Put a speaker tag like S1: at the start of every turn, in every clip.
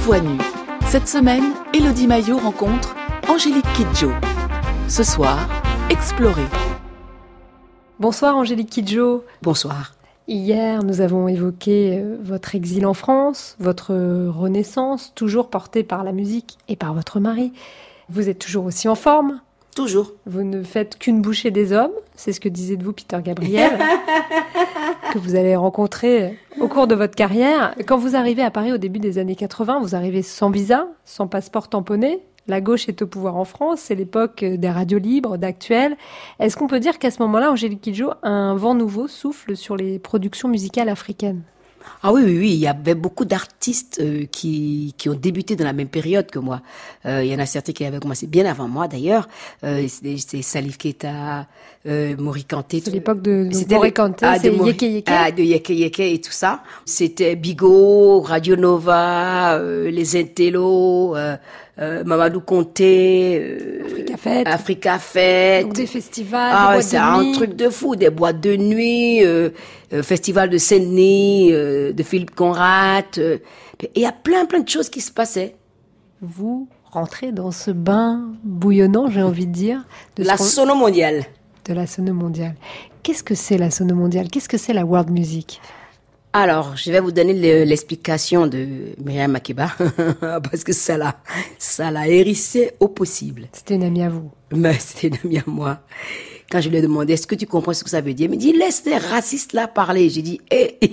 S1: voix nue. Cette semaine, Élodie Maillot rencontre Angélique Kidjo. Ce soir, Explorer.
S2: Bonsoir Angélique Kidjo.
S3: Bonsoir.
S2: Hier, nous avons évoqué votre exil en France, votre renaissance, toujours portée par la musique et par votre mari. Vous êtes toujours aussi en forme ?
S3: Toujours.
S2: Vous ne faites qu'une bouchée des hommes, c'est ce que disait de vous Peter Gabriel, que vous allez rencontrer au cours de votre carrière. Quand vous arrivez à Paris au début des années 80, vous arrivez sans visa, sans passeport tamponné. La gauche est au pouvoir en France, c'est l'époque des radios libres, d'Actuel. Est-ce qu'on peut dire qu'à ce moment-là, Angélique Kidjo, un vent nouveau souffle sur les productions musicales africaines ?
S3: Ah oui, il y avait beaucoup d'artistes qui ont débuté dans la même période que moi. Il y en a certains qui avaient commencé bien avant moi d'ailleurs. C'est Salif Keita, Mori Kanté.
S2: C'est l'époque de Mori Kanté, c'est Yeke Yeke.
S3: De Yeke Yeke et tout ça. C'était Bigot, Radio Nova, les Intello, Mamadou Konté, Africa Fête.
S2: Donc des festivals, des boîtes de nuit.
S3: C'est un truc de fou, des boîtes de nuit, festival de Saint-Denis, de Philippe Conrad. Il y a plein de choses qui se passaient.
S2: Vous rentrez dans ce bain bouillonnant, j'ai envie de dire.
S3: De la sono mondiale.
S2: De la sono mondiale. Qu'est-ce que c'est la sono mondiale ? Qu'est-ce que c'est la world music ?
S3: Alors, je vais vous donner l'explication de Myriam Makeba, parce que ça l'a hérissé au possible.
S2: C'était une amie à vous.
S3: Mais c'était une amie à moi. Quand je lui ai demandé, est-ce que tu comprends ce que ça veut dire? Elle me dit, laisse les racistes là parler. J'ai dit,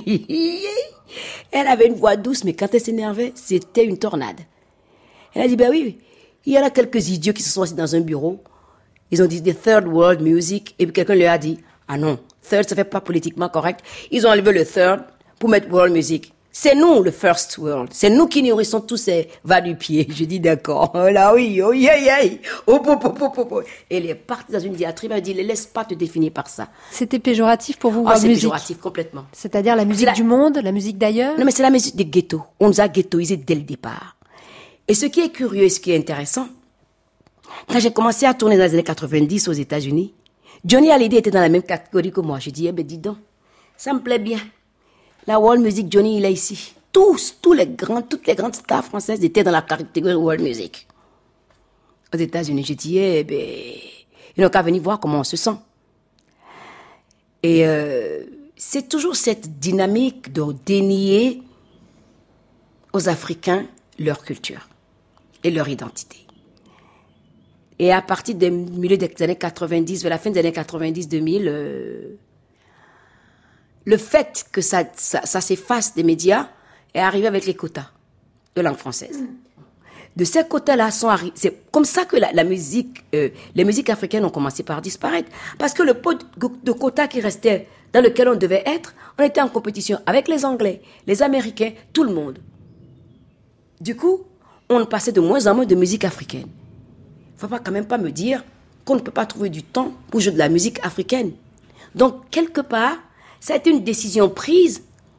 S3: Elle avait une voix douce, mais quand elle s'énervait, c'était une tornade. Elle a dit, ben oui, il y en a quelques idiots qui se sont assis dans un bureau. Ils ont dit, the third world music. Et puis quelqu'un leur a dit, ah non, third, ça fait pas politiquement correct. Ils ont enlevé le third pour mettre world music. C'est nous, le first world. C'est nous qui nourrissons tous ces va-du-pied. Je dis d'accord. Oh là oui, oh yeah, yeah. Oh, Et elle est partie dans une diatribe. Elle dit, ne laisse pas te définir par ça.
S2: C'était péjoratif pour vous,
S3: world music?
S2: C'est
S3: péjoratif, complètement.
S2: C'est-à-dire la musique du monde, la musique d'ailleurs?
S3: Non, mais c'est la musique des ghettos. On nous a ghettoisés dès le départ. Et ce qui est curieux et ce qui est intéressant, quand j'ai commencé à tourner dans les années 90 aux États-Unis, Johnny Hallyday était dans la même catégorie que moi. Je dis, dis donc, ça me plaît bien. La world music, Johnny, il est ici. Toutes les grandes stars françaises étaient dans la catégorie world music. Aux États-Unis, j'ai dit, ils n'ont qu'à venir voir comment on se sent. Et c'est toujours cette dynamique de dénier aux Africains leur culture et leur identité. Et à partir du milieu des années 90, vers la fin des années 90-2000, le fait que ça s'efface des médias est arrivé avec les quotas de langue française. De ces quotas-là c'est comme ça que les musiques africaines ont commencé par disparaître. Parce que le pot de quotas qui restait, dans lequel on devait être, on était en compétition avec les Anglais, les Américains, tout le monde. Du coup, on passait de moins en moins de musique africaine. Il ne faut quand même pas me dire qu'on ne peut pas trouver du temps pour jouer de la musique africaine. Donc, quelque part, ça a été une décision prise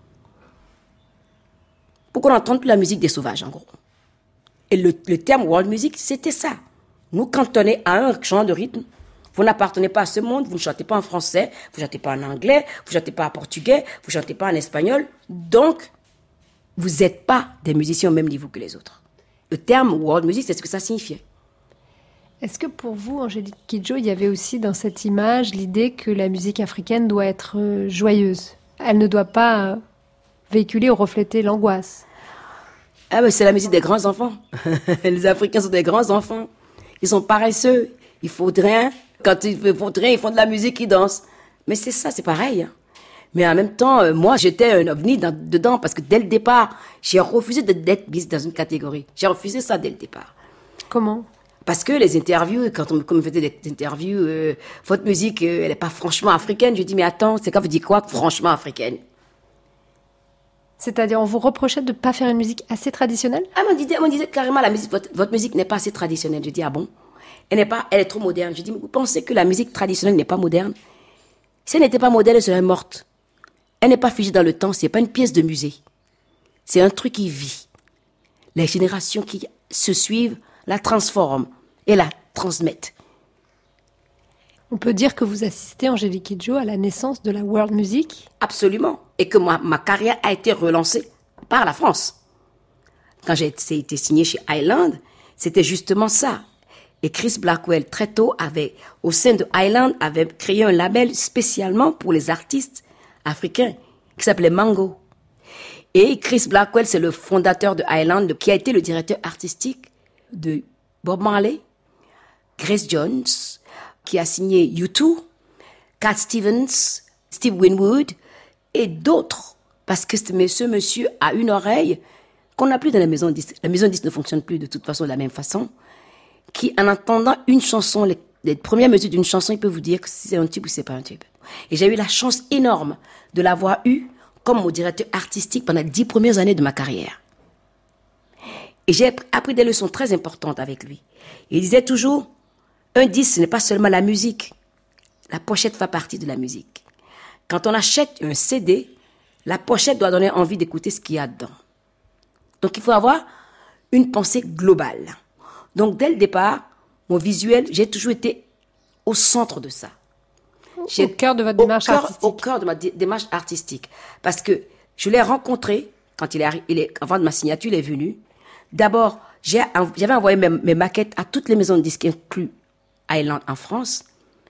S3: pour qu'on n'entende plus la musique des sauvages, en gros. Et le terme world music, c'était ça. Nous cantonnez à un genre de rythme. Vous n'appartenez pas à ce monde, vous ne chantez pas en français, vous ne chantez pas en anglais, vous ne chantez pas en portugais, vous ne chantez pas en espagnol. Donc, vous n'êtes pas des musiciens au même niveau que les autres. Le terme world music, c'est ce que ça signifiait.
S2: Est-ce que pour vous, Angélique Kidjo, il y avait aussi dans cette image l'idée que la musique africaine doit être joyeuse? Elle ne doit pas véhiculer ou refléter l'angoisse?
S3: Ah ben c'est la musique des grands enfants. Les Africains sont des grands enfants. Ils sont paresseux. Ils foutent rien. Quand ils foutent rien, ils font de la musique, ils dansent. Mais c'est ça, c'est pareil. Hein. Mais en même temps, moi, j'étais un ovni dedans parce que dès le départ, j'ai refusé d'être mise dans une catégorie. J'ai refusé ça dès le départ.
S2: Comment? Parce
S3: que les interviews, quand on me faisait des interviews, votre musique, elle n'est pas franchement africaine. Je dis, mais attends, c'est quand vous dites quoi, franchement africaine?
S2: C'est-à-dire, on vous reprochait de ne pas faire une musique assez traditionnelle?
S3: Ah, on disait carrément, votre musique n'est pas assez traditionnelle. Je dis, ah bon? Elle est trop moderne. Je dis, mais vous pensez que la musique traditionnelle n'est pas moderne? Si elle n'était pas moderne, elle serait morte. Elle n'est pas figée dans le temps, c'est pas une pièce de musée. C'est un truc qui vit. Les générations qui se suivent la transforment et la transmettent.
S2: On peut dire que vous assistez, Angélique Kidjo, à la naissance de la world music?
S3: Absolument. Et que ma carrière a été relancée par la France. quand j'ai été signé chez Island, c'était justement ça. Et Chris Blackwell, très tôt, au sein de Island, avait créé un label spécialement pour les artistes africains qui s'appelait Mango. Et Chris Blackwell, c'est le fondateur de Island, qui a été le directeur artistique de Bob Marley, Grace Jones, qui a signé U2, Cat Stevens, Steve Winwood et d'autres. Parce que ce monsieur a une oreille qu'on n'a plus dans la maison de disques. La maison de disques ne fonctionne plus de toute façon de la même façon. Qui, en entendant une chanson, les premières mesures d'une chanson, il peut vous dire que c'est un tube ou c'est pas un tube. Et j'ai eu la chance énorme de l'avoir eu comme mon directeur artistique pendant les 10 premières années de ma carrière. Et j'ai appris des leçons très importantes avec lui. Il disait toujours, un disque, ce n'est pas seulement la musique. La pochette fait partie de la musique. Quand on achète un CD, la pochette doit donner envie d'écouter ce qu'il y a dedans. Donc il faut avoir une pensée globale. Donc dès le départ, mon visuel, j'ai toujours été au centre de ça.
S2: Au cœur de votre démarche artistique. Au
S3: cœur de ma démarche artistique. Parce que je l'ai rencontré, quand avant de ma signature, il est venu. D'abord, j'avais envoyé mes maquettes à toutes les maisons de disques, inclus Island en France.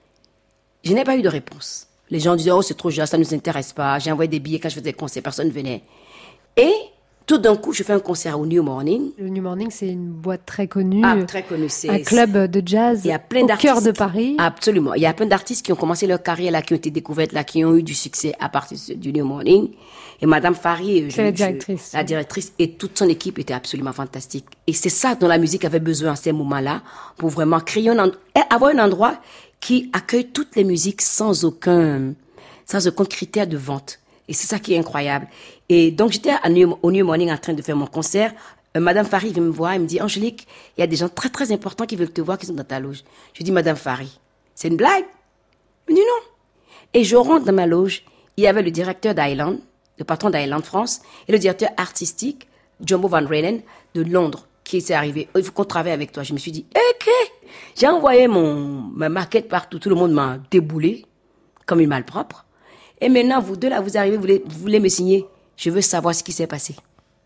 S3: Je n'ai pas eu de réponse. Les gens disaient, oh, c'est trop jeune, ça ne nous intéresse pas. J'ai envoyé des billets quand je faisais des concerts, personne ne venait. Et tout d'un coup, je fais un concert au New Morning.
S2: Le New Morning, c'est une boîte très connue.
S3: Ah, très connue. C'est
S2: un club de jazz au cœur de Paris.
S3: Absolument. Il y a plein d'artistes qui ont commencé leur carrière là, qui ont été découvertes là, qui ont eu du succès à partir du New Morning. Et Madame Fari,
S2: la directrice.
S3: La directrice et toute son équipe étaient absolument fantastiques. Et c'est ça dont la musique avait besoin à ces moments-là, pour vraiment créer avoir un endroit qui accueille toutes les musiques sans aucun critère de vente. Et c'est ça qui est incroyable. Et donc, j'étais au New Morning en train de faire mon concert. Madame Fari vient me voir et me dit, Angélique, il y a des gens très, très importants qui veulent te voir, qui sont dans ta loge. Je dis, Madame Fari, c'est une blague? Elle me dit non. Et je rentre dans ma loge. Il y avait le directeur d'Island, le patron d'Island France, et le directeur artistique, Jumbo Van Renen, de Londres, qui s'est arrivé. Il faut qu'on travaille avec toi. Je me suis dit, ok. J'ai envoyé ma maquette partout. Tout le monde m'a déboulé, comme une malpropre. Et maintenant, vous deux, là, vous arrivez, vous voulez me signer. Je veux savoir ce qui s'est passé.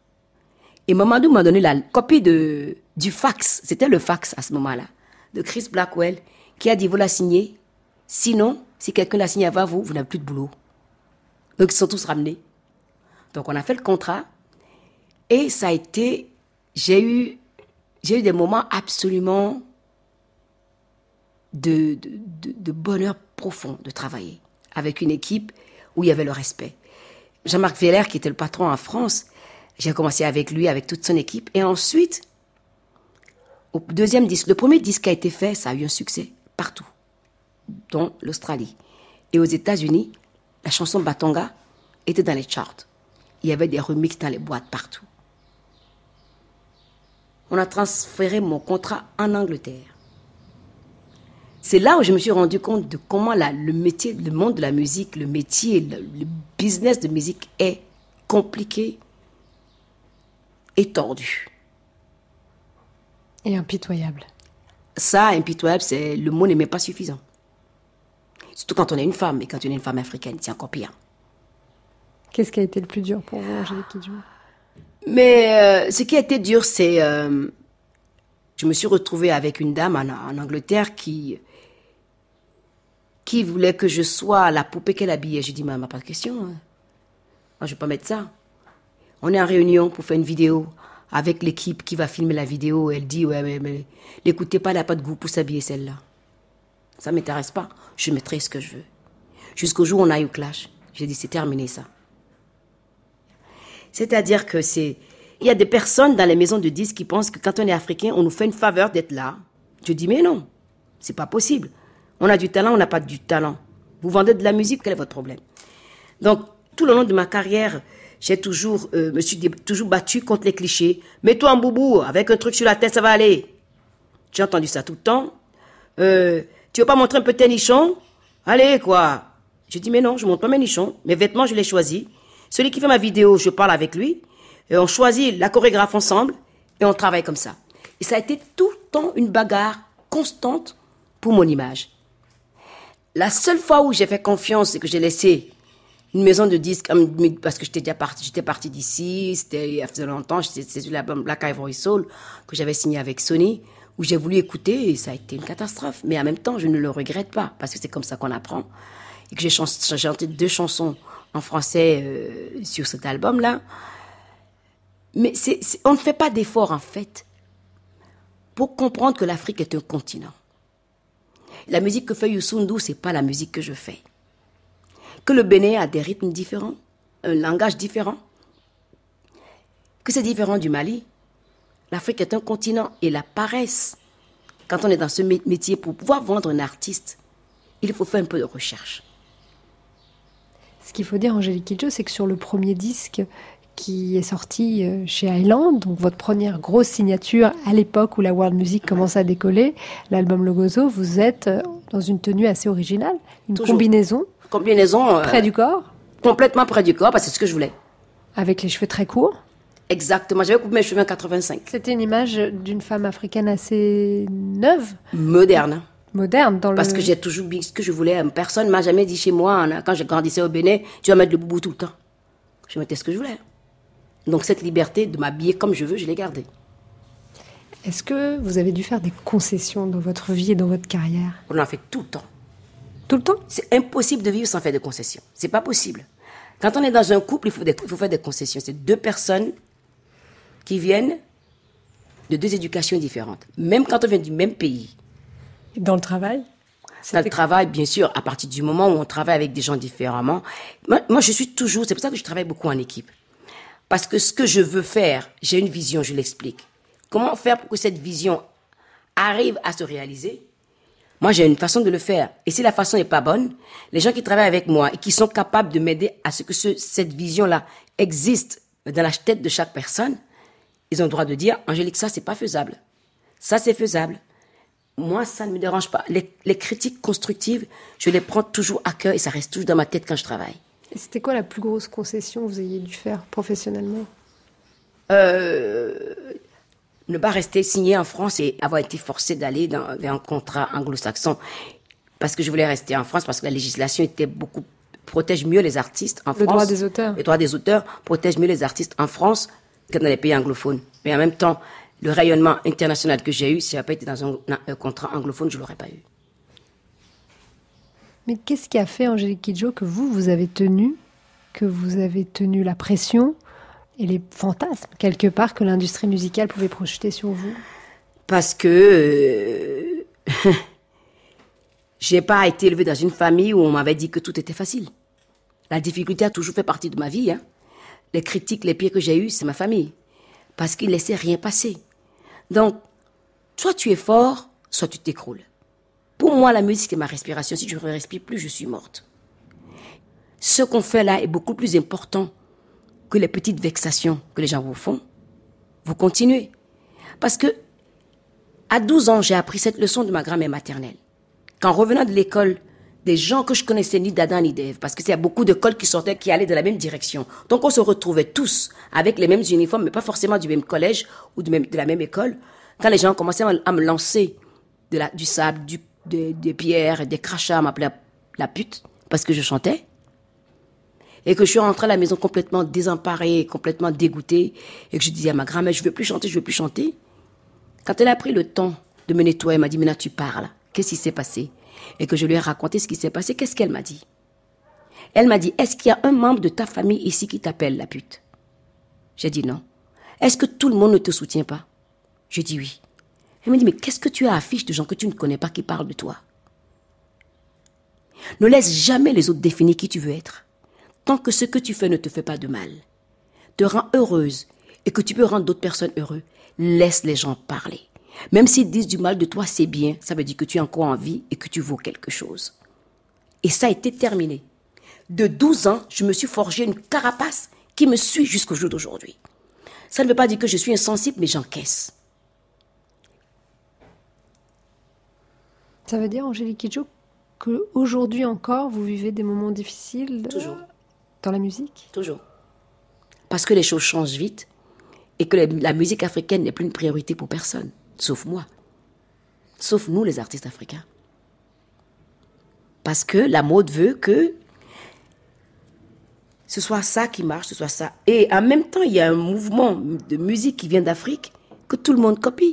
S3: Et Mamadou m'a donné la copie du fax. C'était le fax à ce moment-là. De Chris Blackwell, qui a dit, vous la signez. Sinon, si quelqu'un l'a signé avant vous, vous n'avez plus de boulot. Donc, ils sont tous ramenés. Donc, on a fait le contrat. Et ça a été, j'ai eu des moments absolument de bonheur profond de travailler avec une équipe où il y avait le respect. Jean-Marc Veller, qui était le patron en France, j'ai commencé avec lui, avec toute son équipe. Et ensuite, au deuxième disque, le premier disque qui a été fait, ça a eu un succès partout, dont l'Australie. Et aux États-Unis, la chanson Batonga était dans les charts. Il y avait des remixes dans les boîtes partout. On a transféré mon contrat en Angleterre. C'est là où je me suis rendu compte de comment le métier, le monde de la musique, le métier, le business de musique est compliqué et tordu.
S2: Et impitoyable.
S3: Ça, impitoyable, le mot n'est même pas suffisant. Surtout quand on est une femme, et quand on est une femme africaine, c'est encore pire.
S2: Qu'est-ce qui a été le plus dur pour vous, Angélique Kidjo?
S3: Mais ce qui a été dur, c'est... je me suis retrouvée avec une dame en Angleterre qui voulait que je sois la poupée qu'elle habillait. J'ai dit, maman, pas de question. Hein. Moi, je ne vais pas mettre ça. On est en réunion pour faire une vidéo avec l'équipe qui va filmer la vidéo. Elle dit, ouais, mais l'écoutez pas, elle n'a pas de goût pour s'habiller celle-là. Ça ne m'intéresse pas. Je mettrai ce que je veux. Jusqu'au jour où on a eu clash. J'ai dit, c'est terminé ça. C'est-à-dire que il y a des personnes dans les maisons de disques qui pensent que quand on est africain, on nous fait une faveur d'être là. Je dis, mais non, c'est pas possible. On a du talent, on n'a pas du talent. Vous vendez de la musique, quel est votre problème? Donc, tout le long de ma carrière, me suis toujours battue contre les clichés. Mets-toi en boubou, avec un truc sur la tête, ça va aller. J'ai entendu ça tout le temps. Tu veux pas montrer un peu tes nichons? Allez, quoi. Je dis, mais non, je montre pas mes nichons. Mes vêtements, je les choisis. Celui qui fait ma vidéo, je parle avec lui. Et on choisit la chorégraphe ensemble. Et on travaille comme ça. Et ça a été tout le temps une bagarre constante pour mon image. La seule fois où j'ai fait confiance et que j'ai laissé une maison de disques, parce que j'étais partie d'ici, il y a longtemps, c'était l'album Black Ivory Soul que j'avais signé avec Sony, où j'ai voulu écouter et ça a été une catastrophe. Mais en même temps, je ne le regrette pas, parce que c'est comme ça qu'on apprend. Et que j'ai chanté 2 chansons en français sur cet album-là. Mais on ne fait pas d'effort, en fait, pour comprendre que l'Afrique est un continent. La musique que fait Youssou N'Dour, c'est pas la musique que je fais. Que le Bénin a des rythmes différents, un langage différent, que c'est différent du Mali. L'Afrique est un continent et la paresse, quand on est dans ce métier, pour pouvoir vendre un artiste, il faut faire un peu de recherche.
S2: Ce qu'il faut dire, Angélique Kidjo, c'est que sur le premier disque qui est sorti chez Island, donc votre première grosse signature à l'époque où la world music commence à décoller, l'album Logozo, vous êtes dans une tenue assez originale, une combinaison près du corps.
S3: Complètement près du corps, parce que c'est ce que je voulais.
S2: Avec les cheveux très courts.
S3: Exactement, j'avais coupé mes cheveux en 85.
S2: C'était une image d'une femme africaine assez neuve.
S3: Moderne.
S2: Parce
S3: que j'ai toujours dit ce que je voulais. Personne ne m'a jamais dit chez moi, quand je grandissais au Bénin, tu vas mettre le boubou tout le temps. Je mettais ce que je voulais. Donc cette liberté de m'habiller comme je veux, je l'ai gardée.
S2: Est-ce que vous avez dû faire des concessions dans votre vie et dans votre carrière?
S3: On en fait tout le temps.
S2: Tout le temps?
S3: C'est impossible de vivre sans faire de concessions. C'est pas possible. Quand on est dans un couple, il faut faire des concessions. C'est 2 personnes qui viennent de 2 éducations différentes. Même quand on vient du même pays.
S2: Et dans le travail?
S3: Dans le travail, bien sûr, à partir du moment où on travaille avec des gens différemment. Moi, je suis toujours... C'est pour ça que je travaille beaucoup en équipe. Parce que ce que je veux faire, j'ai une vision, je l'explique. Comment faire pour que cette vision arrive à se réaliser? Moi, j'ai une façon de le faire. Et si la façon n'est pas bonne, les gens qui travaillent avec moi et qui sont capables de m'aider à ce que cette vision-là existe dans la tête de chaque personne, ils ont le droit de dire, Angélique, ça, c'est pas faisable. Ça, c'est faisable. Moi, ça ne me dérange pas. Les critiques constructives, je les prends toujours à cœur et ça reste toujours dans ma tête quand je travaille.
S2: Et c'était quoi la plus grosse concession que vous ayez dû faire professionnellement?
S3: Ne pas rester signé en France et avoir été forcé d'aller vers un contrat anglo-saxon. Parce que je voulais rester en France, parce que la législation protège mieux les artistes en France.
S2: Le droit des auteurs.
S3: Le droit des auteurs protège mieux les artistes en France que dans les pays anglophones. Mais en même temps, le rayonnement international que j'ai eu, si je n'avais pas été dans un contrat anglophone, je ne l'aurais pas eu.
S2: Mais qu'est-ce qui a fait, Angélique Kidjo, que vous avez tenu la pression et les fantasmes, quelque part, que l'industrie musicale pouvait projeter sur vous?
S3: Parce que j'ai pas été élevée dans une famille où on m'avait dit que tout était facile. La difficulté a toujours fait partie de ma vie. Les critiques, les pires que j'ai eues, c'est ma famille. Parce qu'ils ne laissaient rien passer. Donc, soit tu es fort, soit tu t'écroules. Pour moi, la musique, c'est ma respiration. Si je ne respire plus, je suis morte. Ce qu'on fait là est beaucoup plus important que les petites vexations que les gens vous font. Vous continuez. Parce que, à 12 ans, j'ai appris cette leçon de ma grand-mère maternelle. Qu'en revenant de l'école, des gens que je connaissais ni d'Adam ni d'Ève, parce qu'il y a beaucoup d'écoles qui sortaient, qui allaient dans la même direction. Donc on se retrouvait tous avec les mêmes uniformes, mais pas forcément du même collège ou de la même école. Quand les gens commençaient à me lancer du sable, des pierres, des crachats, à m'appeler la pute, parce que je chantais, et que je suis rentrée à la maison complètement désemparée, complètement dégoûtée, et que je disais à ma grand-mère, je veux plus chanter. Quand elle a pris le temps de me nettoyer, elle m'a dit, maintenant tu parles, qu'est-ce qui s'est passé? Et que je lui ai raconté ce qui s'est passé, qu'est-ce qu'elle m'a dit? Elle m'a dit, est-ce qu'il y a un membre de ta famille ici qui t'appelle la pute? J'ai dit non. Est-ce que tout le monde ne te soutient pas? J'ai dit oui. Elle m'a dit, mais qu'est-ce que tu as affiché de gens que tu ne connais pas qui parlent de toi? Ne laisse jamais les autres définir qui tu veux être. Tant que ce que tu fais ne te fait pas de mal, te rend heureuse et que tu peux rendre d'autres personnes heureuses, laisse les gens parler. Même s'ils disent du mal de toi, c'est bien. Ça veut dire que tu es encore en vie et que tu vaux quelque chose. Et ça a été terminé. De 12 ans, je me suis forgé une carapace qui me suit jusqu'au jour d'aujourd'hui. Ça ne veut pas dire que je suis insensible, mais j'encaisse.
S2: Ça veut dire, Angélique Kidjo, qu'aujourd'hui encore, vous vivez des moments difficiles
S3: Toujours.
S2: Dans la musique?
S3: Toujours. Parce que les choses changent vite et que la musique africaine n'est plus une priorité pour personne. Sauf moi. Sauf nous, les artistes africains. Parce que la mode veut que ce soit ça qui marche, ce soit ça. Et en même temps, il y a un mouvement de musique qui vient d'Afrique que tout le monde copie.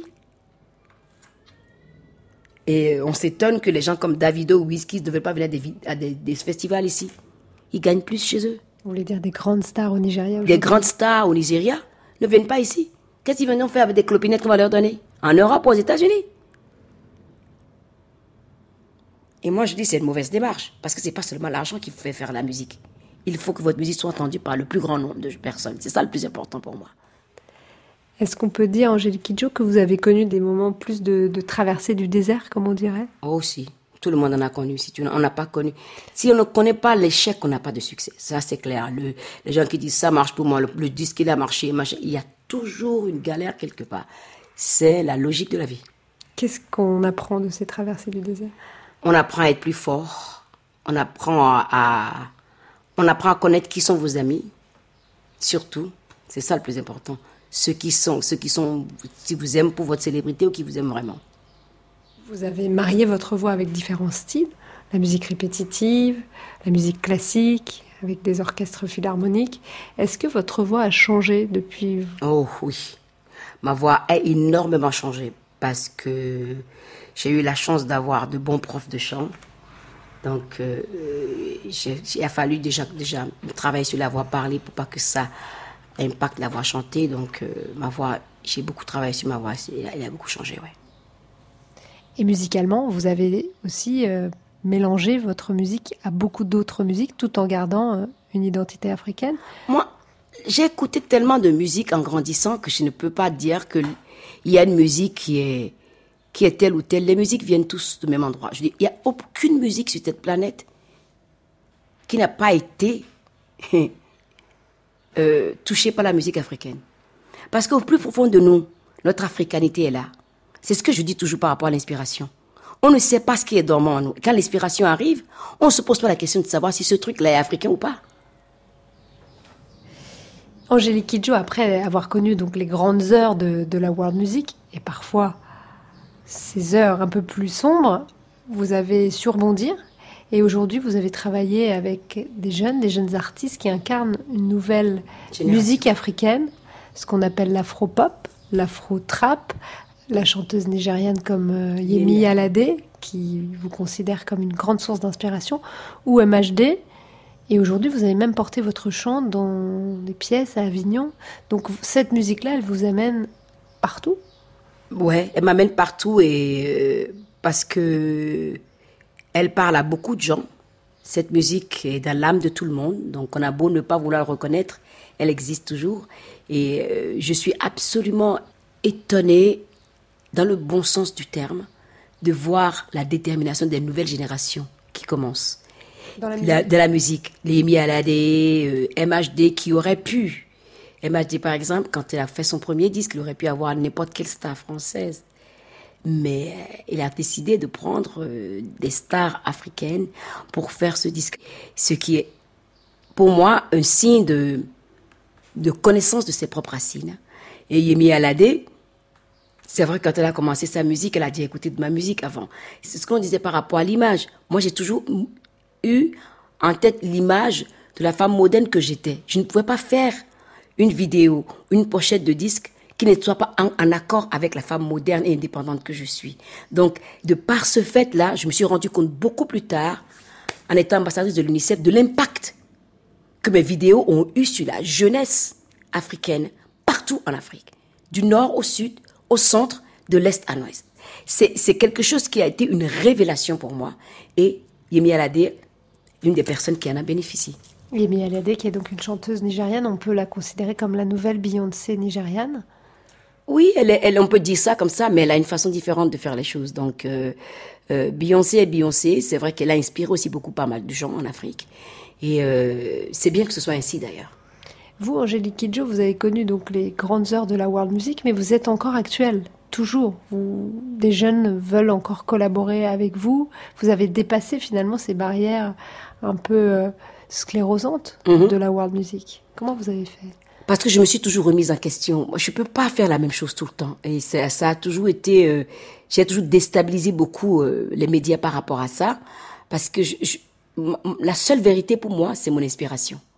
S3: Et on s'étonne que les gens comme Davido ou Wizkid ne veulent pas venir à des festivals ici. Ils gagnent plus chez eux.
S2: Vous voulez dire des grandes stars au Nigeria aujourd'hui?
S3: Des grandes stars au Nigeria ne viennent pas ici. Qu'est-ce qu'ils viennent faire avec des clopinettes qu'on va leur donner? En Europe ou aux États-Unis? Et moi, je dis c'est une mauvaise démarche. Parce que c'est pas seulement l'argent qui fait faire la musique. Il faut que votre musique soit entendue par le plus grand nombre de personnes. C'est ça le plus important pour moi.
S2: Est-ce qu'on peut dire, Angélique Kidjo, que vous avez connu des moments plus de traversée du désert, comme on dirait?
S3: Oh, si. Tout le monde en a connu. On n'a pas connu. Si on ne connaît pas l'échec, on n'a pas de succès. Ça, c'est clair. Les gens qui disent ça marche pour moi, le disque, il a marché, machin. Il y a toujours une galère quelque part. C'est la logique de la vie.
S2: Qu'est-ce qu'on apprend de ces traversées du désert?
S3: On apprend à être plus fort. On apprend à connaître qui sont vos amis. Surtout, c'est ça le plus important. Ceux qui sont, si vous aiment pour votre célébrité ou qui vous aiment vraiment.
S2: Vous avez marié votre voix avec différents styles, la musique répétitive, la musique classique, avec des orchestres philharmoniques. Est-ce que votre voix a changé depuis?
S3: Oh oui, ma voix a énormément changé parce que j'ai eu la chance d'avoir de bons profs de chant. Donc, il a fallu déjà travailler sur la voix parlée pour pas que ça impacte la voix chantée. Donc, ma voix, j'ai beaucoup travaillé sur ma voix. Elle a beaucoup changé, ouais.
S2: Et musicalement, vous avez aussi mélangé votre musique à beaucoup d'autres musiques tout en gardant une identité africaine?
S3: Moi, j'ai écouté tellement de musique en grandissant que je ne peux pas dire qu'il y a une musique qui est telle ou telle. Les musiques viennent tous du même endroit. Je dis, il n'y a aucune musique sur cette planète qui n'a pas été touchée par la musique africaine. Parce qu'au plus profond de nous, notre africanité est là. C'est ce que je dis toujours par rapport à l'inspiration. On ne sait pas ce qui est dormant en nous. Quand l'inspiration arrive, on ne se pose pas la question de savoir si ce truc-là est africain ou pas.
S2: Angélique Kidjo, après avoir connu donc les grandes heures de la world music, et parfois ces heures un peu plus sombres, vous avez su rebondir. Et aujourd'hui, vous avez travaillé avec des jeunes artistes qui incarnent une nouvelle musique africaine, ce qu'on appelle l'afro-pop, l'afro-trap, la chanteuse nigériane comme Yemi Alade, qui vous considère comme une grande source d'inspiration, ou MHD. Et aujourd'hui, vous avez même porté votre chant dans des pièces à Avignon. Donc cette musique-là, elle vous amène partout?
S3: Ouais, elle m'amène partout et parce que elle parle à beaucoup de gens. Cette musique est dans l'âme de tout le monde, donc on a beau ne pas vouloir le reconnaître, elle existe toujours. Et je suis absolument étonnée, dans le bon sens du terme, de voir la détermination des nouvelles générations qui commencent.
S2: Dans la musique.
S3: De la musique. Yemi Alade, MHD qui aurait pu. MHD par exemple, quand elle a fait son premier disque, il aurait pu avoir n'importe quelle star française. Mais il a décidé de prendre des stars africaines pour faire ce disque. Ce qui est, pour moi, un signe de connaissance de ses propres racines. Et Yemi Alade, c'est vrai, quand elle a commencé sa musique, elle a dit écouter de ma musique avant. C'est ce qu'on disait par rapport à l'image. Moi, j'ai toujours eu en tête l'image de la femme moderne que j'étais. Je ne pouvais pas faire une vidéo, une pochette de disque qui ne soit pas en accord avec la femme moderne et indépendante que je suis. Donc, de par ce fait-là, je me suis rendu compte beaucoup plus tard, en étant ambassadrice de l'UNICEF, de l'impact que mes vidéos ont eu sur la jeunesse africaine, partout en Afrique, du nord au sud, au centre, de l'est à l'ouest. C'est quelque chose qui a été une révélation pour moi. Et Yemi Alade, l'une des personnes qui en a bénéficié.
S2: Yemi Alade, qui est donc une chanteuse nigériane, on peut la considérer comme la nouvelle Beyoncé nigériane?
S3: Oui, on peut dire ça comme ça, mais elle a une façon différente de faire les choses. Donc, Beyoncé est Beyoncé. C'est vrai qu'elle a inspiré aussi beaucoup pas mal de gens en Afrique. Et c'est bien que ce soit ainsi d'ailleurs.
S2: Vous, Angélique Kidjo, vous avez connu donc les grandes heures de la world music, mais vous êtes encore actuelle, toujours. Des jeunes veulent encore collaborer avec vous. Vous avez dépassé finalement ces barrières un peu sclérosantes de la world music. Comment vous avez fait?
S3: Parce que je me suis toujours remise en question. Moi, je peux pas faire la même chose tout le temps. Et ça a toujours été... j'ai toujours déstabilisé beaucoup les médias par rapport à ça. Parce que la seule vérité pour moi, c'est mon inspiration.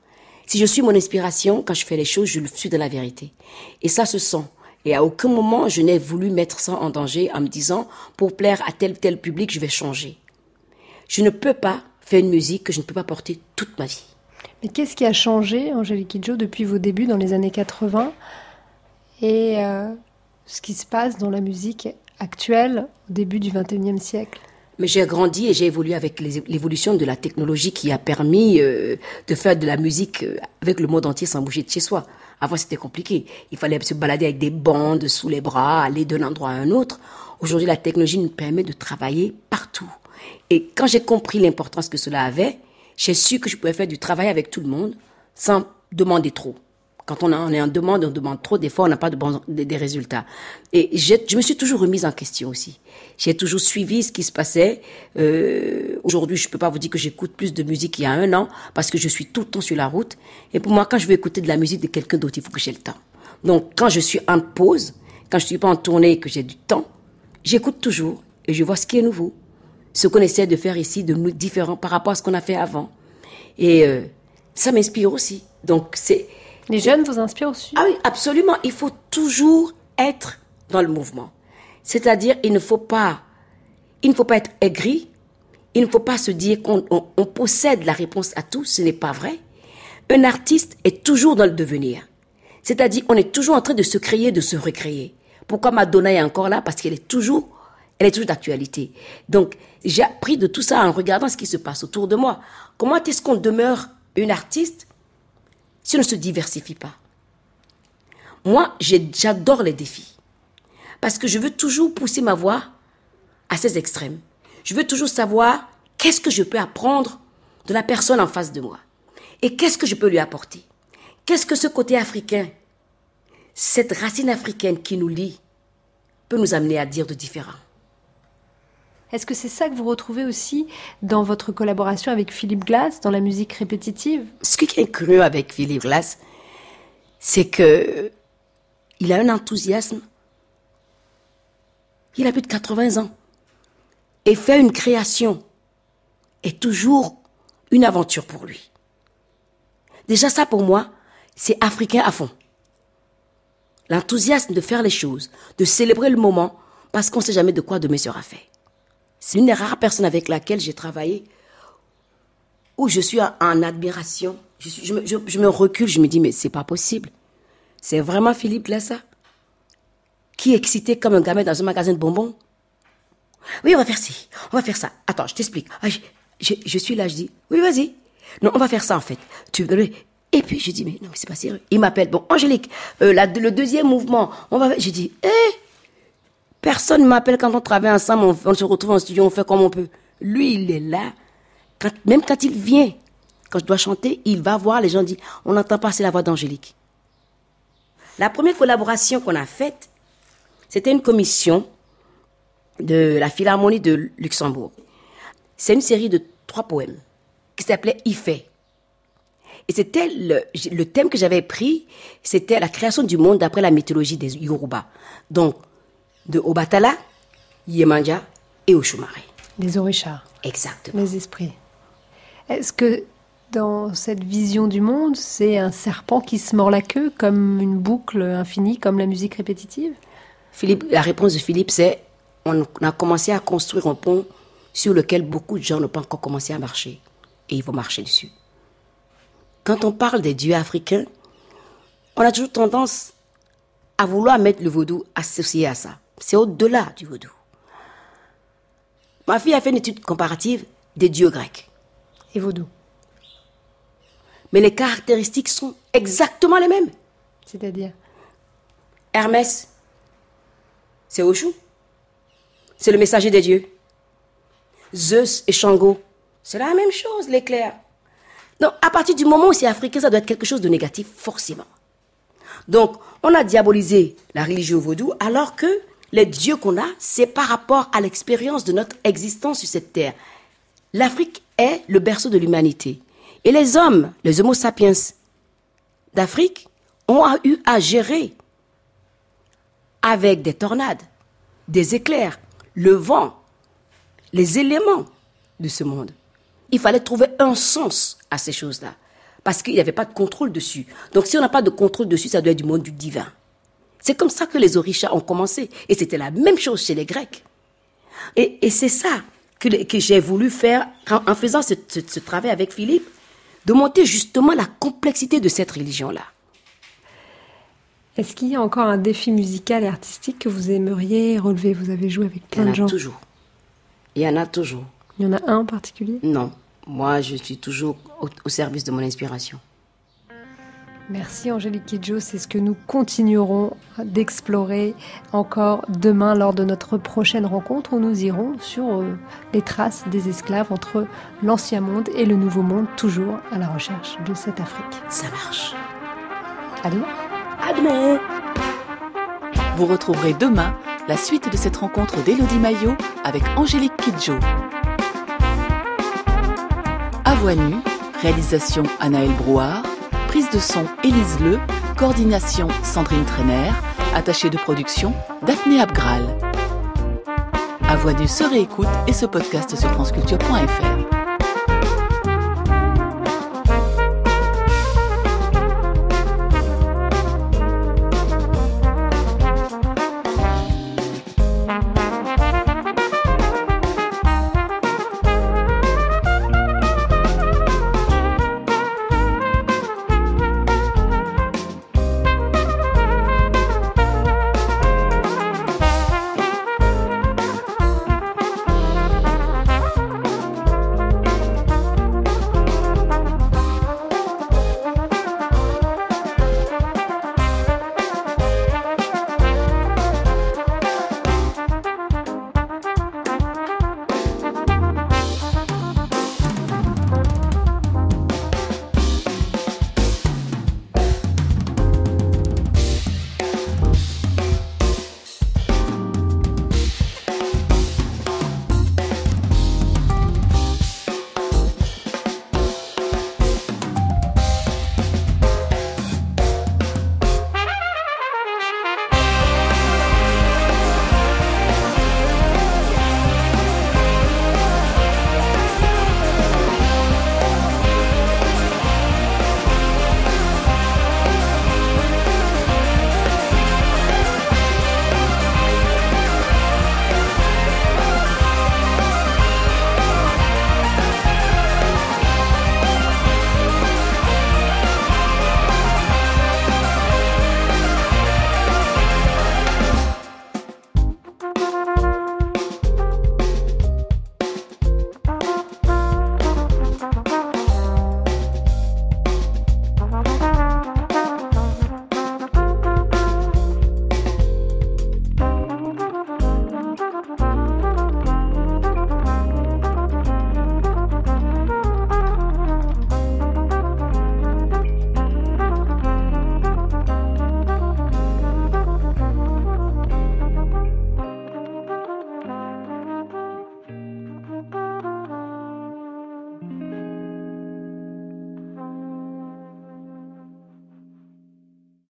S3: Si je suis mon inspiration, quand je fais les choses, je le suis de la vérité. Et ça se sent. Et à aucun moment, je n'ai voulu mettre ça en danger en me disant, pour plaire à tel public, je vais changer. Je ne peux pas faire une musique que je ne peux pas porter toute ma vie.
S2: Mais qu'est-ce qui a changé, Angélique Kidjo, depuis vos débuts dans les années 80 et ce qui se passe dans la musique actuelle au début du XXIe siècle?
S3: Mais j'ai grandi et j'ai évolué avec l'évolution de la technologie qui a permis de faire de la musique avec le monde entier sans bouger de chez soi. Avant, c'était compliqué. Il fallait se balader avec des bandes sous les bras, aller d'un endroit à un autre. Aujourd'hui, la technologie nous permet de travailler partout. Et quand j'ai compris l'importance que cela avait, j'ai su que je pouvais faire du travail avec tout le monde sans demander trop. Quand on est en demande, on demande trop. Des fois, on n'a pas des résultats. Et je me suis toujours remise en question aussi. J'ai toujours suivi ce qui se passait. Aujourd'hui, je peux pas vous dire que j'écoute plus de musique qu'il y a 1 an parce que je suis tout le temps sur la route. Et pour moi, quand je veux écouter de la musique de quelqu'un d'autre, il faut que j'ai le temps. Donc, quand je suis en pause, quand je suis pas en tournée et que j'ai du temps, j'écoute toujours et je vois ce qui est nouveau. Ce qu'on essaie de faire ici, de nous différent par rapport à ce qu'on a fait avant. Et ça m'inspire aussi. Donc,
S2: les jeunes vous inspirent aussi?
S3: Ah oui, absolument. Il faut toujours être dans le mouvement. C'est-à-dire, il ne faut pas être aigri. Il ne faut pas se dire qu'on possède la réponse à tout. Ce n'est pas vrai. Un artiste est toujours dans le devenir. C'est-à-dire, on est toujours en train de se créer, de se recréer. Pourquoi Madonna est encore là? Parce qu'elle est toujours d'actualité. Donc, j'ai appris de tout ça en regardant ce qui se passe autour de moi. Comment est-ce qu'on demeure une artiste si on ne se diversifie pas? Moi, j'adore les défis. Parce que je veux toujours pousser ma voix à ses extrêmes. Je veux toujours savoir qu'est-ce que je peux apprendre de la personne en face de moi. Et qu'est-ce que je peux lui apporter? Qu'est-ce que ce côté africain, cette racine africaine qui nous lie, peut nous amener à dire de différent?
S2: Est-ce que c'est ça que vous retrouvez aussi dans votre collaboration avec Philippe Glass, dans la musique répétitive?
S3: Ce qui est curieux avec Philippe Glass, c'est que il a un enthousiasme. Il a plus de 80 ans. Et faire une création est toujours une aventure pour lui. Déjà ça, pour moi, c'est africain à fond. L'enthousiasme de faire les choses, de célébrer le moment, parce qu'on ne sait jamais de quoi demain sera fait. C'est une des rares personnes avec laquelle j'ai travaillé où je suis en admiration. Je me recule, je me dis, mais c'est pas possible. C'est vraiment Philippe Glass, ça? Qui est excité comme un gamin dans un magasin de bonbons? Oui, on va faire ci, on va faire ça. Attends, je t'explique. Je suis là, je dis, oui, vas-y. Non, on va faire ça, en fait. Et puis, je dis, mais non, mais c'est pas sérieux. Il m'appelle, bon, Angélique, le deuxième mouvement, je dis, personne ne m'appelle quand on travaille ensemble, on se retrouve en studio, on fait comme on peut. Lui, il est là. Même quand il vient, quand je dois chanter, il va voir, les gens disent, on n'entend pas, c'est la voix d'Angélique. La première collaboration qu'on a faite, c'était une commission de la Philharmonie de Luxembourg. C'est une série de 3 poèmes qui s'appelait Ifé. Et c'était le thème que j'avais pris, c'était la création du monde d'après la mythologie des Yoruba. Donc, de Obatala, Yemanja et Oshumare.
S2: Les Orishas.
S3: Exactement.
S2: Les esprits. Est-ce que dans cette vision du monde, c'est un serpent qui se mord la queue, comme une boucle infinie, comme la musique répétitive?
S3: Philippe, la réponse de Philippe, c'est on a commencé à construire un pont sur lequel beaucoup de gens n'ont pas encore commencé à marcher. Et ils vont marcher dessus. Quand on parle des dieux africains, on a toujours tendance à vouloir mettre le vaudou associé à ça. C'est au-delà du vaudou. Ma fille a fait une étude comparative des dieux grecs.
S2: Et vaudou.
S3: Mais les caractéristiques sont exactement les mêmes.
S2: C'est-à-dire?
S3: Hermès, c'est Oshu. C'est le messager des dieux. Zeus et Shango, c'est la même chose, l'éclair. Donc, à partir du moment où c'est africain, ça doit être quelque chose de négatif, forcément. Donc, on a diabolisé la religion vaudou, alors que les dieux qu'on a, c'est par rapport à l'expérience de notre existence sur cette terre. L'Afrique est le berceau de l'humanité. Et les hommes, les Homo sapiens d'Afrique, ont eu à gérer avec des tornades, des éclairs, le vent, les éléments de ce monde. Il fallait trouver un sens à ces choses-là. parce qu'il n'y avait pas de contrôle dessus. Donc si on n'a pas de contrôle dessus, ça doit être du monde du divin. C'est comme ça que les orishas ont commencé. Et c'était la même chose chez les Grecs. Et c'est ça que j'ai voulu faire en faisant ce travail avec Philippe, de monter justement la complexité de cette religion-là.
S2: Est-ce qu'il y a encore un défi musical et artistique que vous aimeriez relever? Vous avez joué avec plein de gens.
S3: Il y en a toujours.
S2: Il y en a un en particulier?
S3: Non. Moi, je suis toujours au service de mon inspiration.
S2: Merci Angélique Kidjo, c'est ce que nous continuerons d'explorer encore demain lors de notre prochaine rencontre où nous irons sur les traces des esclaves entre l'ancien monde et le nouveau monde, toujours à la recherche de cette Afrique.
S3: Ça marche.
S2: À demain.
S3: À demain.
S1: Vous retrouverez demain la suite de cette rencontre d'Élodie Maillot avec Angélique Kidjo. À voix nue, réalisation Anaëlle Brouard, prise de son Élise Leu, coordination Sandrine Trainer, attachée de production Daphné Abgral. À voix nue se réécoute et se podcast sur franceculture.fr.